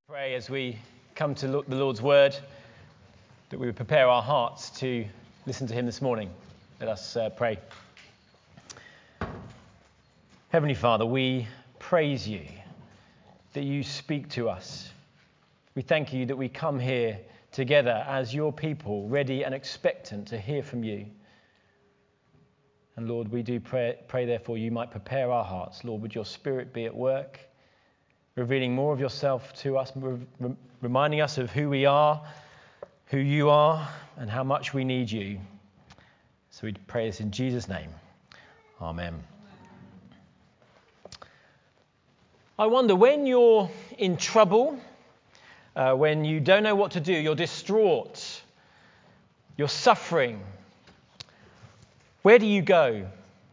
Pray as we come to the Lord's Word that we would prepare our hearts to listen to Him this morning. Let us pray. Heavenly Father, we praise You that You speak to us. We thank You that we come here together as Your people, ready and expectant to hear from You. And Lord, we do pray therefore You might prepare our hearts. Lord, would Your Spirit be at work, revealing more of Yourself to us, reminding us of who we are, who You are, and how much we need You. So we pray this in Jesus' name. Amen. I wonder, when you're in trouble, when you don't know what to do, you're distraught, you're suffering, where do you go?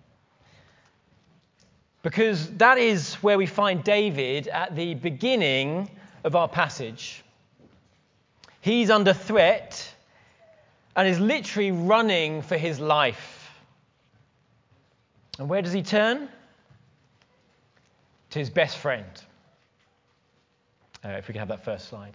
Because that is where we find David at the beginning of our passage. He's under threat and is literally running for his life. And where does he turn? To his best friend. If we can have that first slide.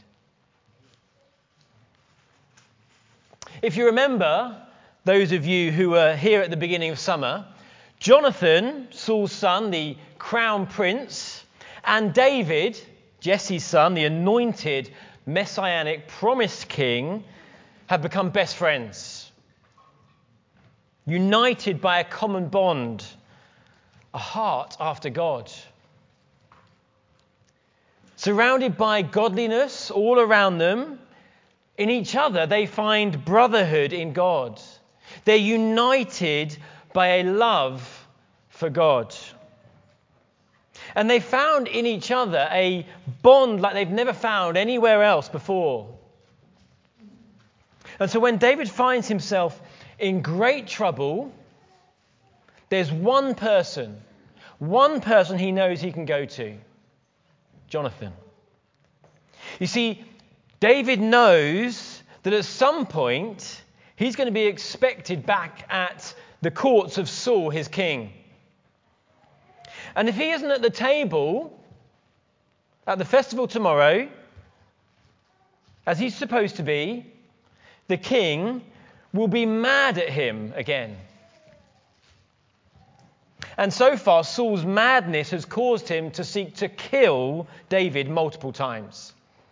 If you remember, those of you who were here at the beginning of summer, Jonathan, Saul's son, the crown prince, and David, Jesse's son, the anointed, messianic, promised king, have become best friends. United by a common bond, a heart after God. Surrounded by godliness all around them, in each other they find brotherhood in God. They're united by a love for God. And they found in each other a bond like they've never found anywhere else before. And so when David finds himself in great trouble, there's one person he knows he can go to: Jonathan. You see, David knows that at some point he's going to be expected back at the courts of Saul, his king. And if he isn't at the table at the festival tomorrow, as he's supposed to be, the king will be mad at him again. And so far, Saul's madness has caused him to seek to kill David multiple times.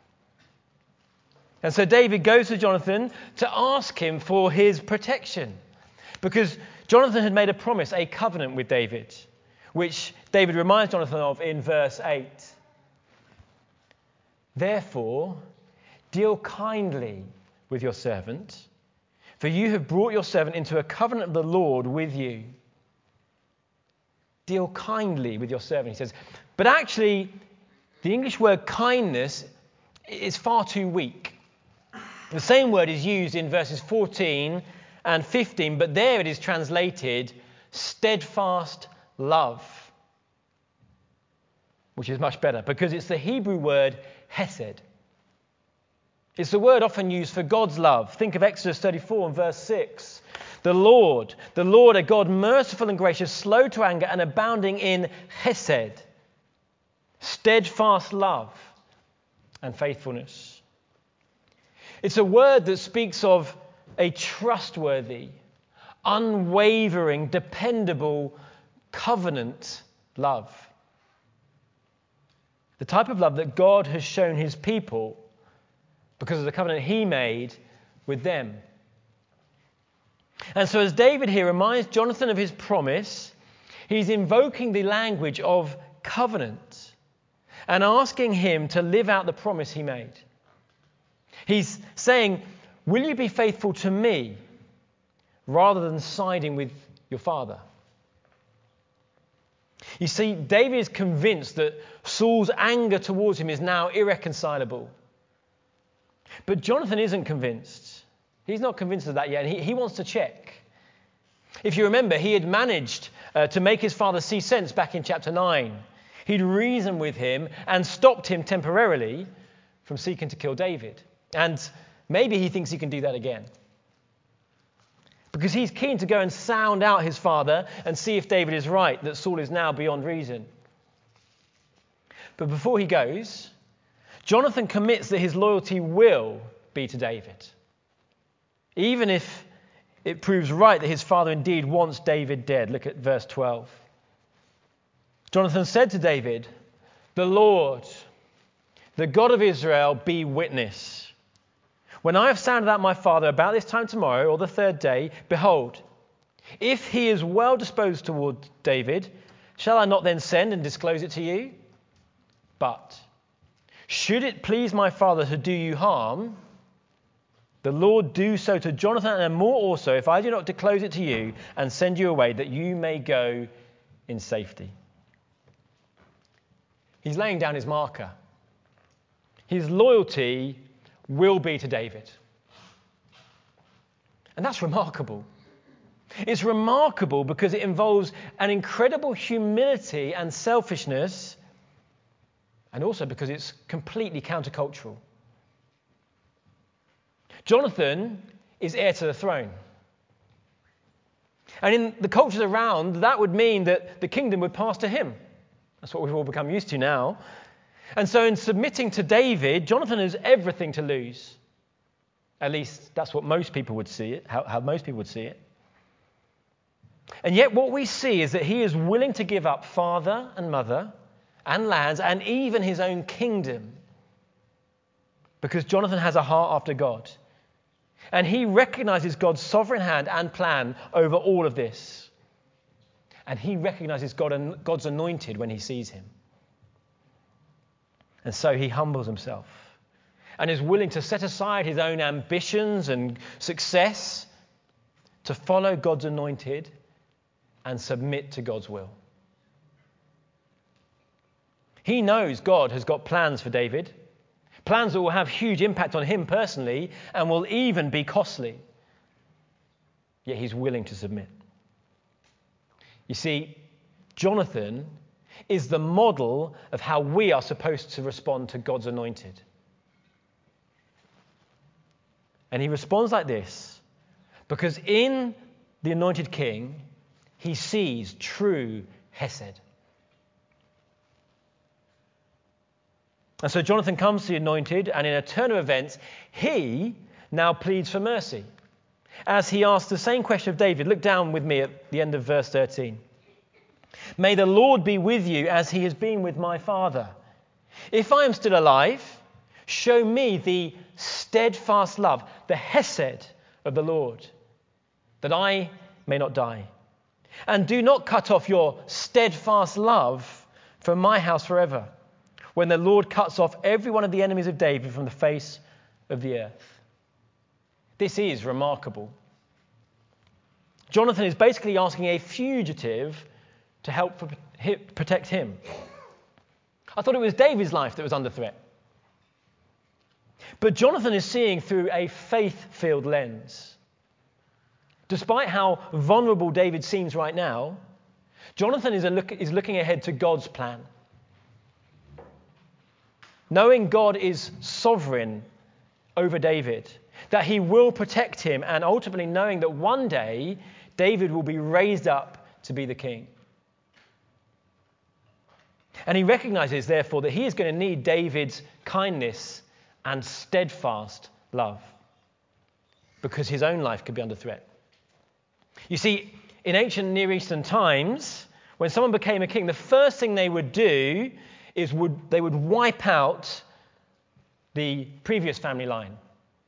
And so David goes to Jonathan to ask him for his protection, because Jonathan had made a promise, a covenant with David, which David reminds Jonathan of in verse 8. Therefore, deal kindly with your servant, for you have brought your servant into a covenant of the Lord with you. Deal kindly with your servant, he says. But actually, the English word kindness is far too weak. The same word is used in verses 14 and 15, but there it is translated steadfast love, which is much better because it's the Hebrew word hesed. It's the word often used for God's love. Think of Exodus 34 and verse 6. The Lord, a God merciful and gracious, slow to anger and abounding in hesed, steadfast love and faithfulness. It's a word that speaks of a trustworthy, unwavering, dependable, covenant love. The type of love that God has shown his people because of the covenant he made with them. And so as David here reminds Jonathan of his promise, he's invoking the language of covenant and asking him to live out the promise he made. He's saying, will you be faithful to me rather than siding with your father? You see, David is convinced that Saul's anger towards him is now irreconcilable. But Jonathan isn't convinced. He's not convinced of that yet. He wants to check. If you remember, he had managed to make his father see sense back in chapter 9. He'd reasoned with him and stopped him temporarily from seeking to kill David. And maybe he thinks he can do that again, because he's keen to go and sound out his father and see if David is right, that Saul is now beyond reason. But before he goes, Jonathan commits that his loyalty will be to David, even if it proves right that his father indeed wants David dead. Look at verse 12. Jonathan said to David, "The Lord, the God of Israel, be witness. When I have sounded out my father about this time tomorrow or the third day, behold, if he is well disposed toward David, shall I not then send and disclose it to you? But should it please my father to do you harm, the Lord do so to Jonathan and more also, if I do not disclose it to you and send you away, that you may go in safety." He's laying down his marker. His loyalty will be to David. And that's remarkable. It's remarkable because it involves an incredible humility and selfishness, and also because it's completely countercultural. Jonathan is heir to the throne. And in the cultures around, that would mean that the kingdom would pass to him. That's what we've all become used to now. And so in submitting to David, Jonathan has everything to lose. At least that's what most people would see it, how most people would see it. And yet what we see is that he is willing to give up father and mother and lands and even his own kingdom because Jonathan has a heart after God. And he recognizes God's sovereign hand and plan over all of this. And he recognizes God's anointed when he sees him. And so he humbles himself and is willing to set aside his own ambitions and success to follow God's anointed and submit to God's will. He knows God has got plans for David, plans that will have huge impact on him personally and will even be costly. Yet he's willing to submit. You see, Jonathan is the model of how we are supposed to respond to God's anointed. And he responds like this because in the anointed king, he sees true hesed. And so Jonathan comes to the anointed, and in a turn of events, he now pleads for mercy. As he asks the same question of David, look down with me at the end of verse 13. "May the Lord be with you as he has been with my father. If I am still alive, show me the steadfast love, the hesed of the Lord, that I may not die. And do not cut off your steadfast love from my house forever, when the Lord cuts off every one of the enemies of David from the face of the earth." This is remarkable. Jonathan is basically asking a fugitive to help protect him. I thought it was David's life that was under threat. But Jonathan is seeing through a faith-filled lens. Despite how vulnerable David seems right now, Jonathan is looking ahead to God's plan. Knowing God is sovereign over David, that he will protect him, and ultimately knowing that one day David will be raised up to be the king. And he recognizes, therefore, that he is going to need David's kindness and steadfast love because his own life could be under threat. You see, in ancient Near Eastern times, when someone became a king, the first thing they would do is they would wipe out the previous family line.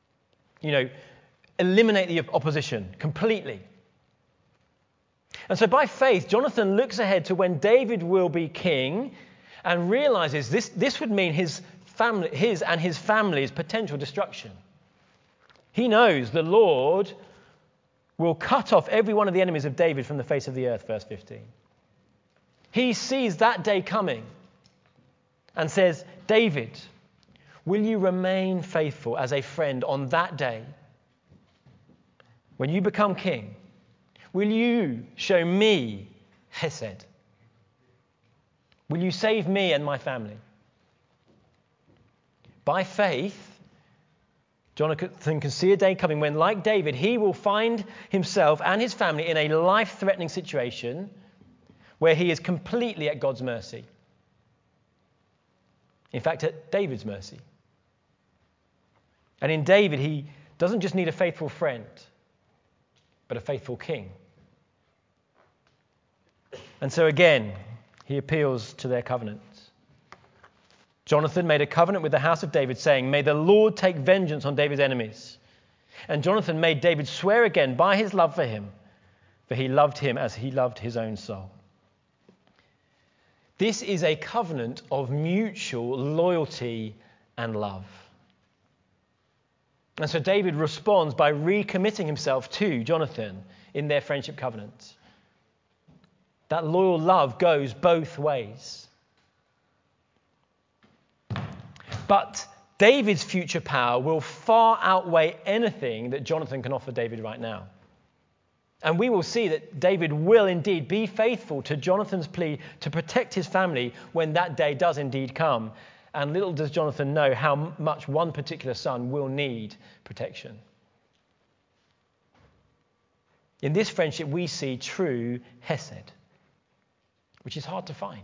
Eliminate the opposition completely. And so by faith, Jonathan looks ahead to when David will be king and realizes this would mean his and his family's potential destruction. He knows the Lord will cut off every one of the enemies of David from the face of the earth, verse 15. He sees that day coming and says, "David, will you remain faithful as a friend on that day? When you become king, will you show me hesed? Will you save me and my family?" By faith, Jonathan can see a day coming when, like David, he will find himself and his family in a life-threatening situation where he is completely at God's mercy. In fact, at David's mercy. And in David, he doesn't just need a faithful friend, but a faithful king. And so again, he appeals to their covenant. Jonathan made a covenant with the house of David, saying, "May the Lord take vengeance on David's enemies." And Jonathan made David swear again by his love for him, for he loved him as he loved his own soul. This is a covenant of mutual loyalty and love. And so David responds by recommitting himself to Jonathan in their friendship covenant. That loyal love goes both ways. But David's future power will far outweigh anything that Jonathan can offer David right now. And we will see that David will indeed be faithful to Jonathan's plea to protect his family when that day does indeed come. And little does Jonathan know how much one particular son will need protection. In this friendship, we see true hesed, which is hard to find.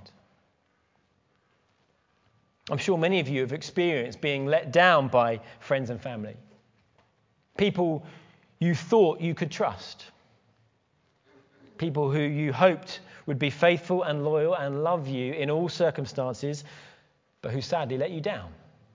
I'm sure many of you have experienced being let down by friends and family. People you thought you could trust. People who you hoped would be faithful and loyal and love you in all circumstances, but who sadly let you down.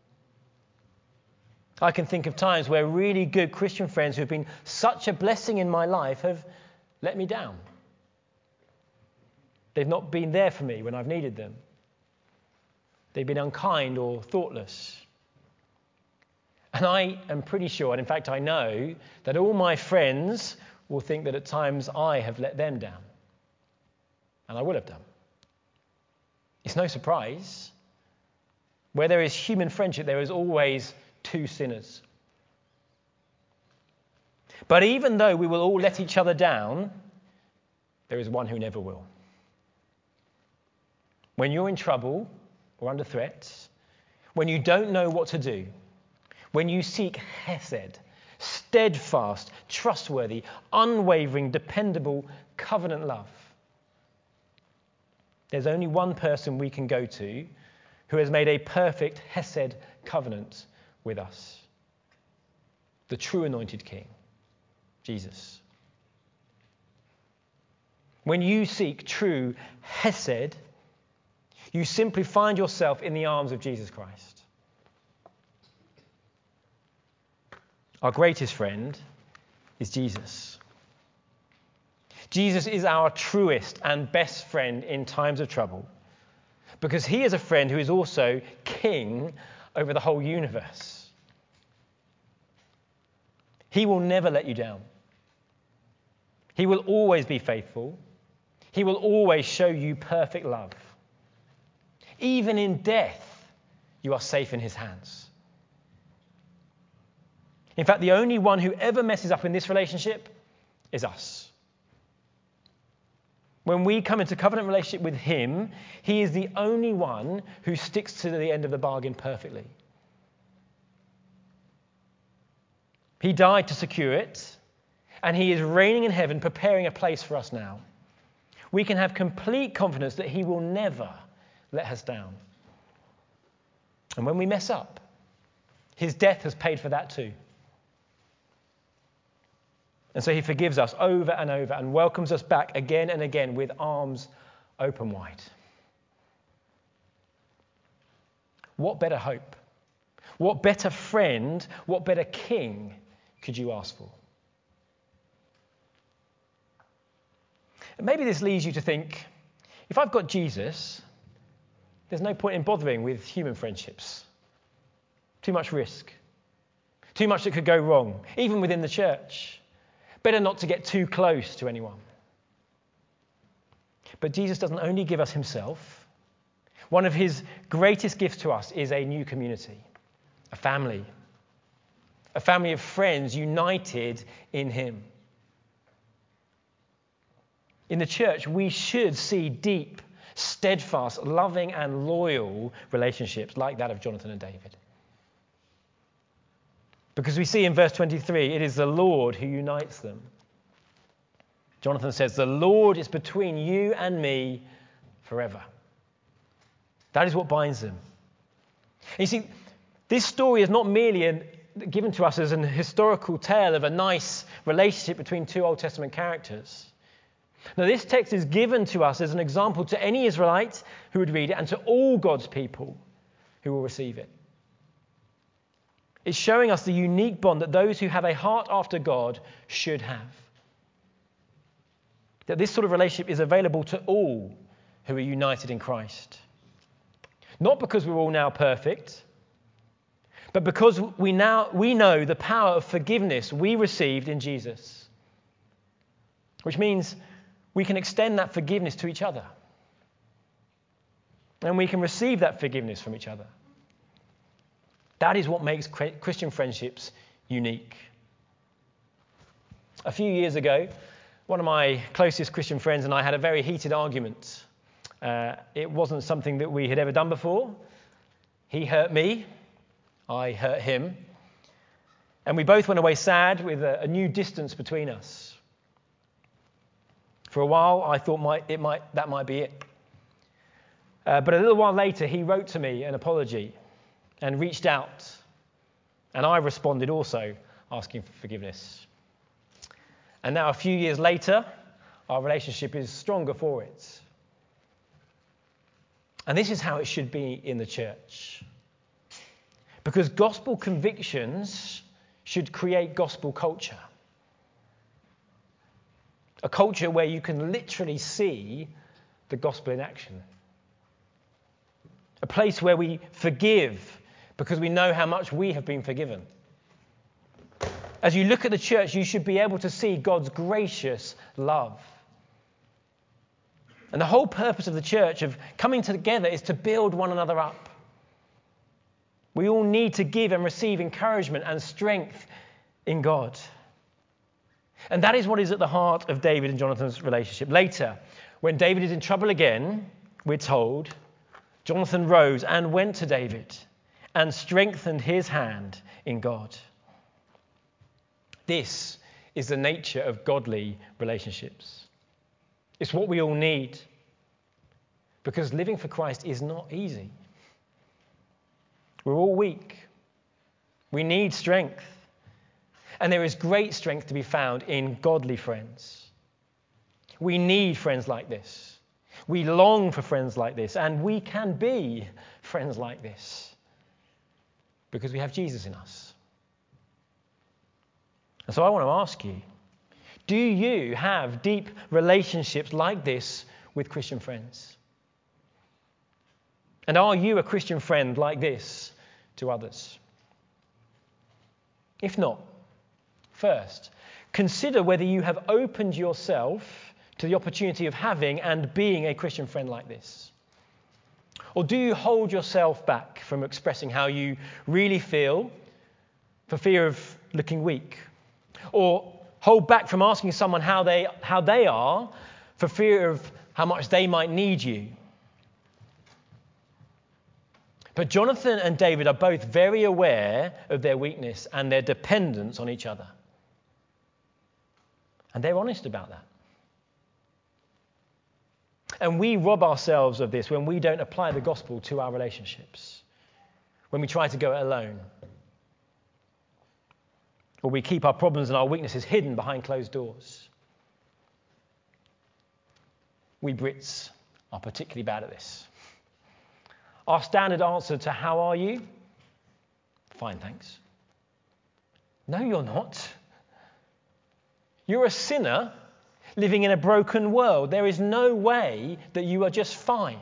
I can think of times where really good Christian friends who have been such a blessing in my life have let me down. They've not been there for me when I've needed them. They've been unkind or thoughtless. And I am pretty sure, and in fact I know, that all my friends will think that at times I have let them down. And I will have done. It's no surprise. Where there is human friendship, there is always two sinners. But even though we will all let each other down, there is one who never will. When you're in trouble or under threat, when you don't know what to do, when you seek hesed, steadfast, trustworthy, unwavering, dependable, covenant love, there's only one person we can go to who has made a perfect hesed covenant with us. The true anointed King, Jesus. When you seek true hesed, you simply find yourself in the arms of Jesus Christ. Our greatest friend is Jesus. Jesus is our truest and best friend in times of trouble, because he is a friend who is also king over the whole universe. He will never let you down. He will always be faithful. He will always show you perfect love. Even in death, you are safe in his hands. In fact, the only one who ever messes up in this relationship is us. When we come into covenant relationship with him, he is the only one who sticks to the end of the bargain perfectly. He died to secure it, and he is reigning in heaven, preparing a place for us now. We can have complete confidence that he will never let us down. And when we mess up, his death has paid for that too. And so he forgives us over and over and welcomes us back again and again with arms open wide. What better hope? What better friend? What better king could you ask for? And maybe this leads you to think, if I've got Jesus, there's no point in bothering with human friendships. Too much risk. Too much that could go wrong, even within the church. Better not to get too close to anyone. But Jesus doesn't only give us himself. One of his greatest gifts to us is a new community, a family of friends united in him. In the church, we should see deep, steadfast, loving and loyal relationships like that of Jonathan and David. Because we see in verse 23, it is the Lord who unites them. Jonathan says, the Lord is between you and me forever. That is what binds them. And you see, this story is not merely a given to us as an historical tale of a nice relationship between two Old Testament characters. Now, this text is given to us as an example to any Israelite who would read it and to all God's people who will receive it. It's showing us the unique bond that those who have a heart after God should have. That this sort of relationship is available to all who are united in Christ. Not because we're all now perfect, but because we know the power of forgiveness we received in Jesus. Which means we can extend that forgiveness to each other. And we can receive that forgiveness from each other. That is what makes Christian friendships unique. A few years ago, one of my closest Christian friends and I had a very heated argument. It wasn't something that we had ever done before. He hurt me. I hurt him. And we both went away sad with a new distance between us. For a while, I thought that might be it. But a little while later, he wrote to me an apology and reached out. And I responded also, asking for forgiveness. And now, a few years later, our relationship is stronger for it. And this is how it should be in the church. Because gospel convictions should create gospel culture. A culture where you can literally see the gospel in action. A place where we forgive because we know how much we have been forgiven. As you look at the church, you should be able to see God's gracious love. And the whole purpose of the church, of coming together, is to build one another up. We all need to give and receive encouragement and strength in God. And that is what is at the heart of David and Jonathan's relationship. Later, when David is in trouble again, we're told, Jonathan rose and went to David and strengthened his hand in God. This is the nature of godly relationships. It's what we all need. Because living for Christ is not easy. We're all weak. We need strength. And there is great strength to be found in godly friends. We need friends like this. We long for friends like this. And we can be friends like this. Because we have Jesus in us. And so I want to ask you, do you have deep relationships like this with Christian friends? And are you a Christian friend like this to others? If not, first, consider whether you have opened yourself to the opportunity of having and being a Christian friend like this. Or do you hold yourself back from expressing how you really feel for fear of looking weak? Or hold back from asking someone how they are for fear of how much they might need you? But Jonathan and David are both very aware of their weakness and their dependence on each other. And they're honest about that. And we rob ourselves of this when we don't apply the gospel to our relationships. When we try to go it alone. Or we keep our problems and our weaknesses hidden behind closed doors. We Brits are particularly bad at this. Our standard answer to how are you? Fine, thanks. No, you're not. You're a sinner living in a broken world. There is no way that you are just fine.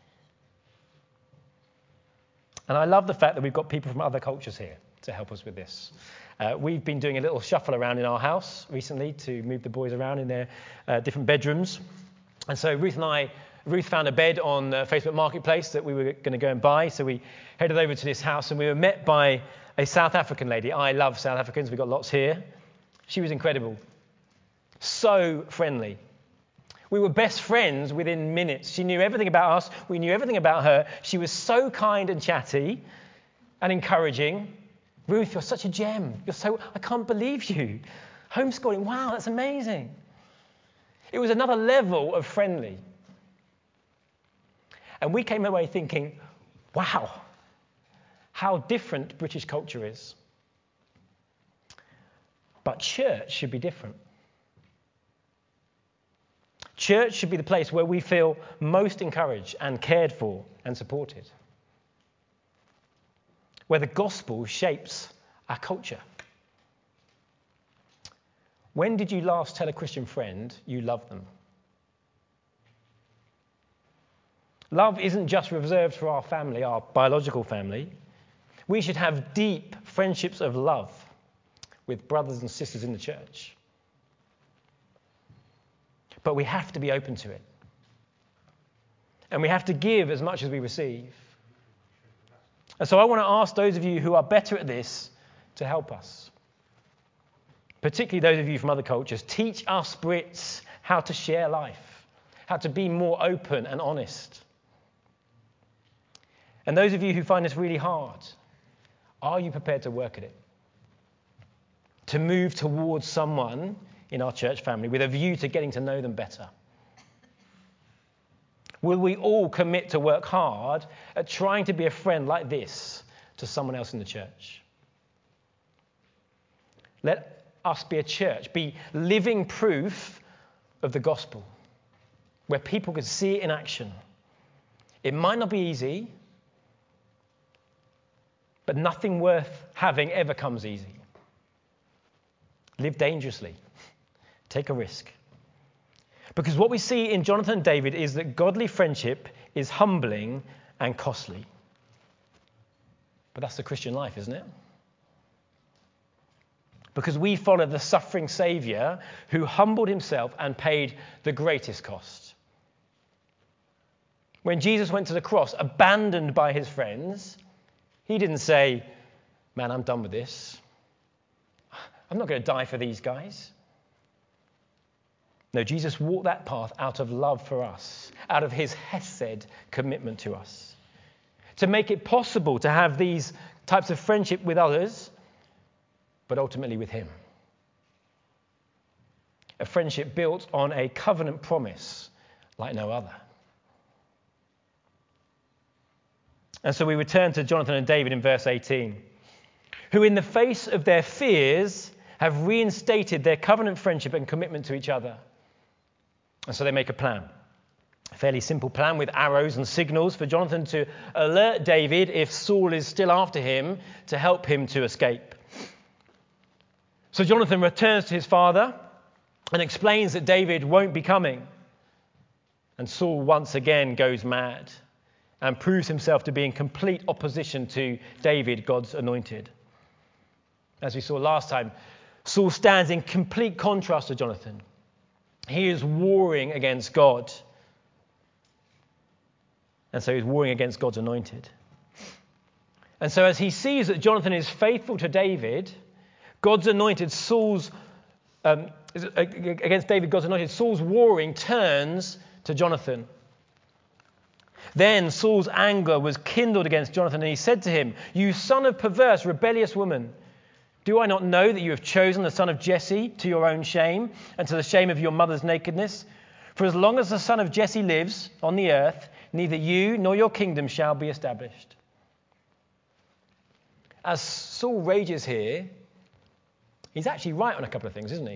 And I love the fact that we've got people from other cultures here to help us with this. We've been doing a little shuffle around in our house recently to move the boys around in their different bedrooms. And so Ruth found a bed on Facebook Marketplace that we were going to go and buy. So we headed over to this house and we were met by a South African lady. I love South Africans. We've got lots here. She was incredible. So friendly. We were best friends within minutes. She knew everything about us. We knew everything about her. She was so kind and chatty and encouraging. Ruth, you're such a gem. I can't believe you. Homeschooling, wow, that's amazing. It was another level of friendly. And we came away thinking, wow, how different British culture is. But church should be different. Church should be the place where we feel most encouraged and cared for and supported. Where the gospel shapes our culture. When did you last tell a Christian friend you love them? Love isn't just reserved for our family, our biological family. We should have deep friendships of love with brothers and sisters in the church. But we have to be open to it. And we have to give as much as we receive. And so I want to ask those of you who are better at this to help us. Particularly those of you from other cultures. Teach us Brits how to share life, how to be more open and honest. And those of you who find this really hard, are you prepared to work at it? To move towards someone in our church family with a view to getting to know them better? Will we all commit to work hard at trying to be a friend like this to someone else in the church? Let us be a church, be living proof of the gospel, where people can see it in action. It might not be easy, but nothing worth having ever comes easy. Live dangerously. Take a risk. Because what we see in Jonathan and David is that godly friendship is humbling and costly. But that's the Christian life, isn't it? Because we follow the suffering Saviour who humbled himself and paid the greatest cost. When Jesus went to the cross, abandoned by his friends, he didn't say, "Man, I'm done with this. I'm not going to die for these guys." No, Jesus walked that path out of love for us, out of his hesed commitment to us. To make it possible to have these types of friendship with others, but ultimately with him. A friendship built on a covenant promise like no other. And so we return to Jonathan and David in verse 18, who in the face of their fears have reinstated their covenant friendship and commitment to each other. And so they make a plan. A fairly simple plan with arrows and signals for Jonathan to alert David if Saul is still after him, to help him to escape. So Jonathan returns to his father and explains that David won't be coming. And Saul once again goes mad and proves himself to be in complete opposition to David, God's anointed. As we saw last time, Saul stands in complete contrast to Jonathan. He is warring against God. And so he's warring against God's anointed. And so as he sees that Jonathan is faithful to David, God's anointed, against David, God's anointed, Saul's warring turns to Jonathan. Then Saul's anger was kindled against Jonathan, and he said to him, "You son of perverse, rebellious woman, do I not know that you have chosen the son of Jesse to your own shame and to the shame of your mother's nakedness? For as long as the son of Jesse lives on the earth, neither you nor your kingdom shall be established." As Saul rages here, he's actually right on a couple of things, isn't he?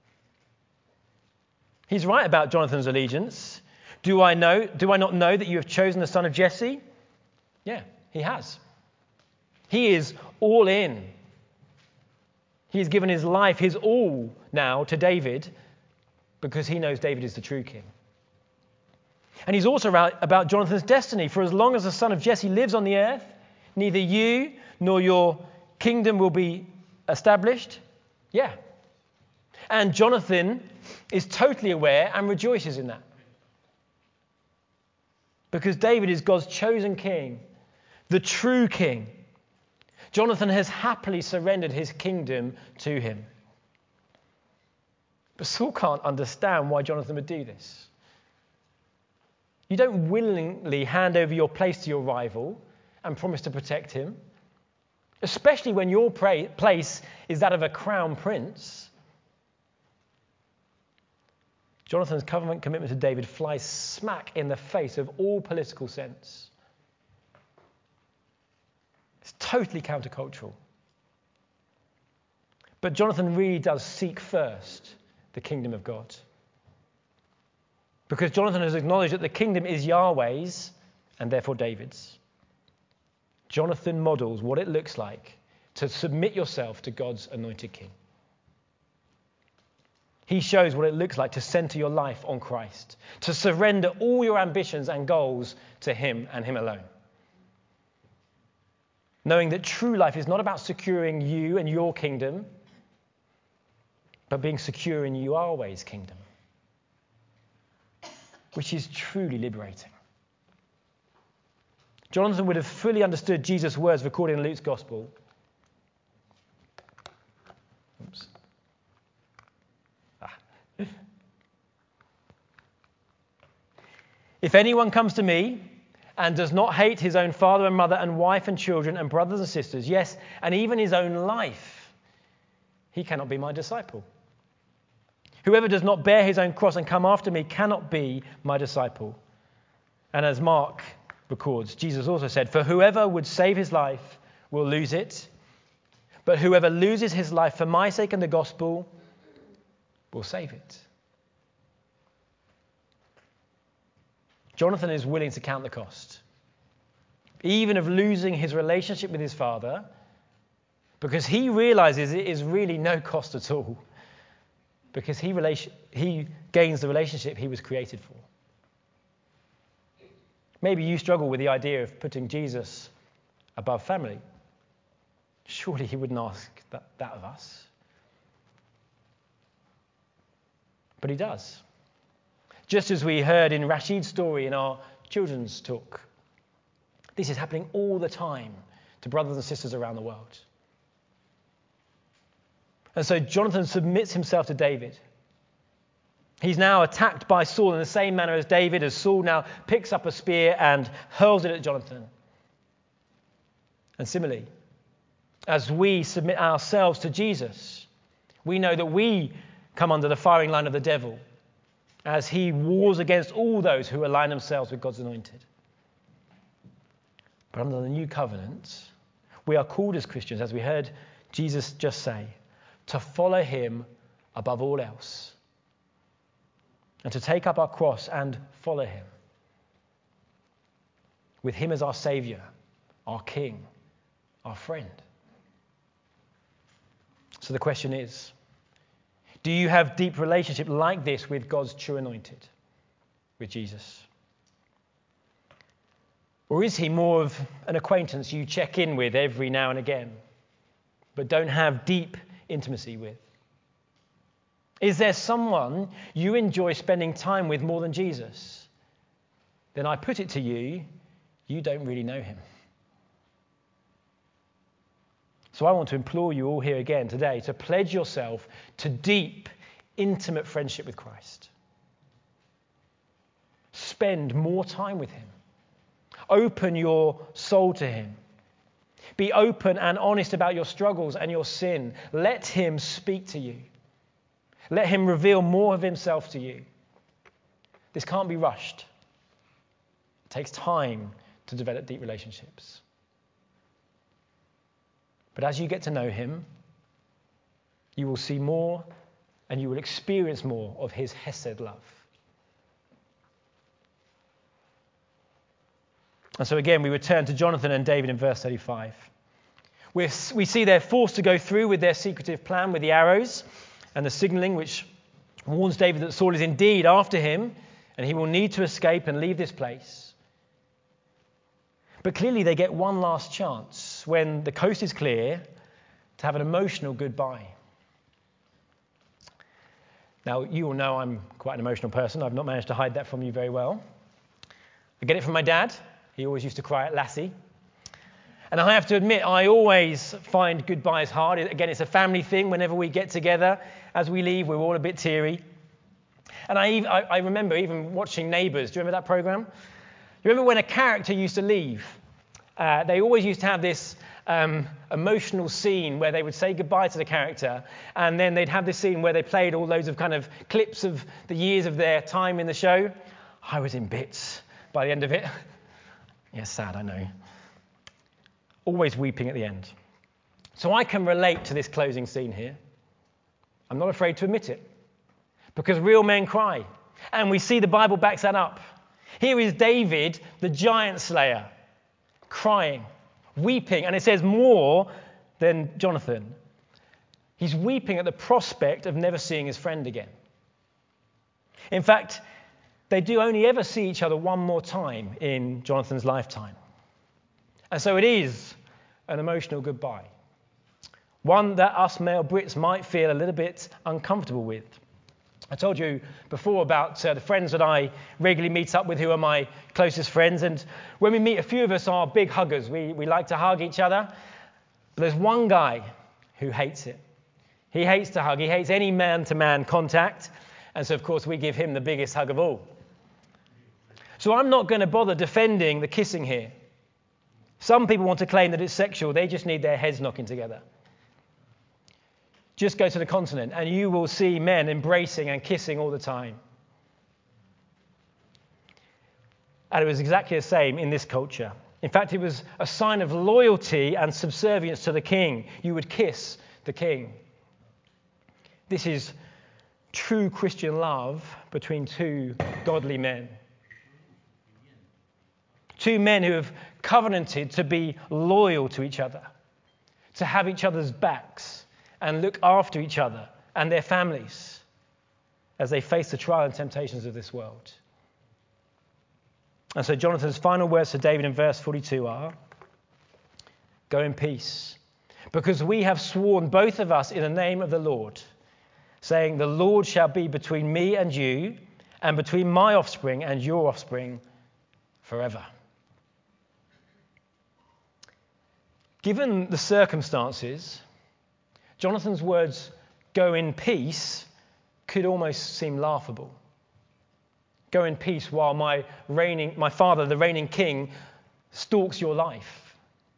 He's right about Jonathan's allegiance. Do I not know that you have chosen the son of Jesse? Yeah, he has. He is all in. He's given his life, his all now to David because he knows David is the true king. And he's also right about Jonathan's destiny. For as long as the son of Jesse lives on the earth, neither you nor your kingdom will be established. Yeah. And Jonathan is totally aware and rejoices in that. Because David is God's chosen king, the true king. Jonathan has happily surrendered his kingdom to him. But Saul can't understand why Jonathan would do this. You don't willingly hand over your place to your rival and promise to protect him, especially when your place is that of a crown prince. Jonathan's covenant commitment to David flies smack in the face of all political sense. It's totally countercultural. But Jonathan really does seek first the kingdom of God. Because Jonathan has acknowledged that the kingdom is Yahweh's and therefore David's. Jonathan models what it looks like to submit yourself to God's anointed king. He shows what it looks like to center your life on Christ, to surrender all your ambitions and goals to him and him alone. Knowing that true life is not about securing you and your kingdom, but being secure in Yahweh's kingdom, which is truly liberating. Jonathan would have fully understood Jesus' words recorded in Luke's Gospel. If anyone comes to me and does not hate his own father and mother and wife and children and brothers and sisters, yes, and even his own life, he cannot be my disciple. Whoever does not bear his own cross and come after me cannot be my disciple. And as Mark records, Jesus also said, for whoever would save his life will lose it, but whoever loses his life for my sake and the gospel will save it. Jonathan is willing to count the cost, even of losing his relationship with his father, because he realizes it is really no cost at all, because he gains the relationship he was created for. Maybe you struggle with the idea of putting Jesus above family. Surely he wouldn't ask that of us. But he does. Just as we heard in Rashid's story in our children's talk. This is happening all the time to brothers and sisters around the world. And so Jonathan submits himself to David. He's now attacked by Saul in the same manner as David, as Saul now picks up a spear and hurls it at Jonathan. And similarly, as we submit ourselves to Jesus, we know that we come under the firing line of the devil as he wars against all those who align themselves with God's anointed. But under the new covenant, we are called as Christians, as we heard Jesus just say, to follow him above all else, and to take up our cross and follow him, with him as our Saviour, our King, our friend. So the question is, do you have deep relationship like this with God's true anointed, with Jesus? Or is he more of an acquaintance you check in with every now and again, but don't have deep intimacy with? Is there someone you enjoy spending time with more than Jesus? Then I put it to you, you don't really know him. So I want to implore you all here again today to pledge yourself to deep, intimate friendship with Christ. Spend more time with him. Open your soul to him. Be open and honest about your struggles and your sin. Let him speak to you. Let him reveal more of himself to you. This can't be rushed. It takes time to develop deep relationships. But as you get to know him, you will see more and you will experience more of his Hesed love. And so again, we return to Jonathan and David in verse 35. We see they're forced to go through with their secretive plan with the arrows and the signaling, which warns David that Saul is indeed after him and he will need to escape and leave this place. But clearly they get one last chance when the coast is clear to have an emotional goodbye. Now, you all know I'm quite an emotional person. I've not managed to hide that from you very well. I get it from my dad. He always used to cry at Lassie. And I have to admit, I always find goodbyes hard. Again, it's a family thing. Whenever we get together, as we leave, we're all a bit teary. And I remember even watching Neighbours. Do you remember that programme? You remember when a character used to leave? They always used to have this emotional scene where they would say goodbye to the character, and then they'd have this scene where they played all loads of kind of clips of the years of their time in the show. I was in bits by the end of it. Yeah, sad, I know. Always weeping at the end. So I can relate to this closing scene here. I'm not afraid to admit it, because real men cry. And we see the Bible backs that up. Here is David, the giant slayer, crying, weeping, and it says more than Jonathan. He's weeping at the prospect of never seeing his friend again. In fact, they do only ever see each other one more time in Jonathan's lifetime. And so it is an emotional goodbye. One that us male Brits might feel a little bit uncomfortable with. I told you before about the friends that I regularly meet up with who are my closest friends. And when we meet, a few of us are big huggers. We like to hug each other. But there's one guy who hates it. He hates to hug. He hates any man-to-man contact. And so, of course, we give him the biggest hug of all. So I'm not going to bother defending the kissing here. Some people want to claim that it's sexual. They just need their heads knocking together. Just go to the continent and you will see men embracing and kissing all the time. And it was exactly the same in this culture. In fact, it was a sign of loyalty and subservience to the king. You would kiss the king. This is true Christian love between two godly men. Two men who have covenanted to be loyal to each other, to have each other's backs, and look after each other and their families as they face the trial and temptations of this world. And so Jonathan's final words to David in verse 42 are, "Go in peace, because we have sworn both of us in the name of the Lord, saying, the Lord shall be between me and you, and between my offspring and your offspring forever." Given the circumstances, Jonathan's words, "go in peace," could almost seem laughable. Go in peace while my father, the reigning king, stalks your life.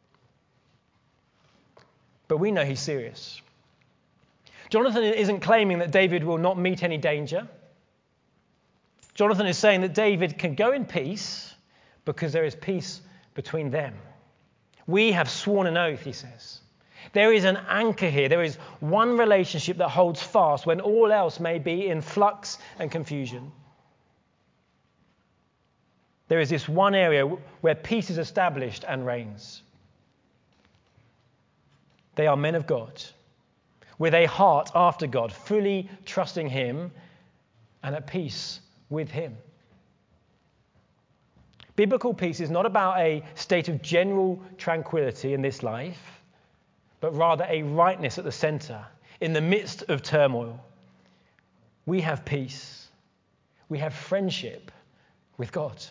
But we know he's serious. Jonathan isn't claiming that David will not meet any danger. Jonathan is saying that David can go in peace because there is peace between them. We have sworn an oath, he says. There is an anchor here. There is one relationship that holds fast when all else may be in flux and confusion. There is this one area where peace is established and reigns. They are men of God, with a heart after God, fully trusting him and at peace with him. Biblical peace is not about a state of general tranquility in this life, but rather a rightness at the center, in the midst of turmoil. We have peace. We have friendship with God.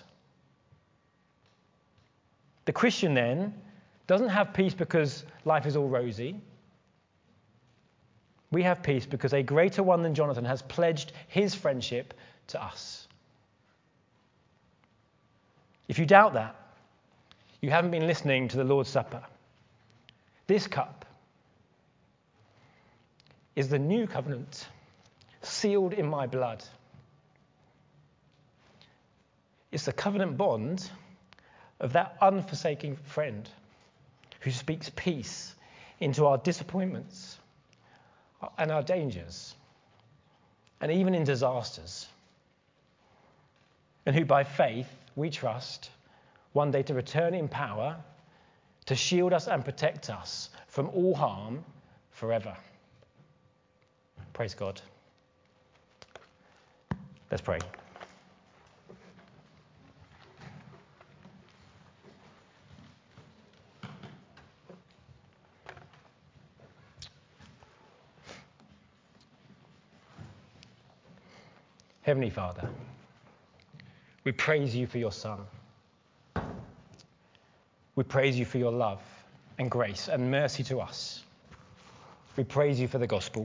The Christian then doesn't have peace because life is all rosy. We have peace because a greater one than Jonathan has pledged his friendship to us. If you doubt that, you haven't been listening to the Lord's Supper. This cup is the new covenant sealed in my blood. It's the covenant bond of that unforsaking friend who speaks peace into our disappointments and our dangers and even in disasters, and who by faith we trust one day to return in power to shield us and protect us from all harm forever. Praise God. Let's pray. Heavenly Father, we praise you for your Son. We praise you for your love and grace and mercy to us. We praise you for the gospel.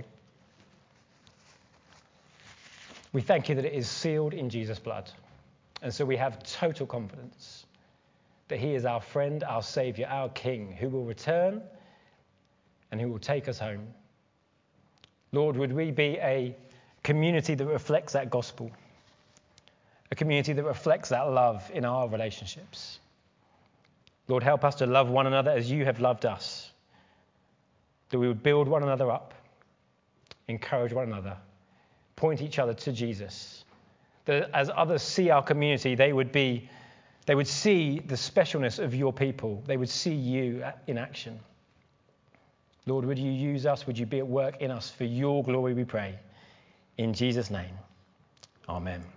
We thank you that it is sealed in Jesus' blood. And so we have total confidence that he is our friend, our Saviour, our King, who will return and who will take us home. Lord, would we be a community that reflects that gospel, a community that reflects that love in our relationships. Lord, help us to love one another as you have loved us, that we would build one another up, encourage one another, point each other to Jesus. That as others see our community, they would see the specialness of your people. They would see you in action. Lord, would you use us? Would you be at work in us for your glory, we pray. In Jesus' name, amen.